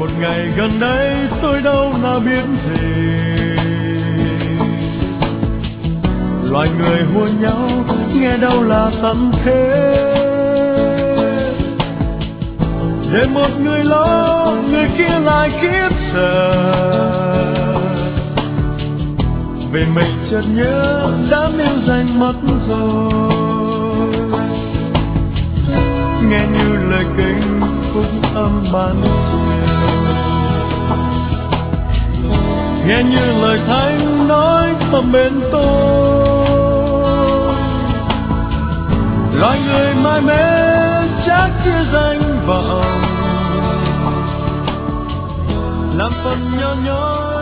một ngày gần đây tôi đâu nào biết gì. Loài người hùa nhau nghe đâu là tận thế, để một người lo người kia lại kiếp sợ. Vì mình chợt nhớ đã yêu danh mất rồi, nghe như lời kinh phúc âm ban chiều, nghe như lời thánh nói tâm bên tôi. Loài người mãi mê chắc chia danh vọng, làm phần nhỏ nhói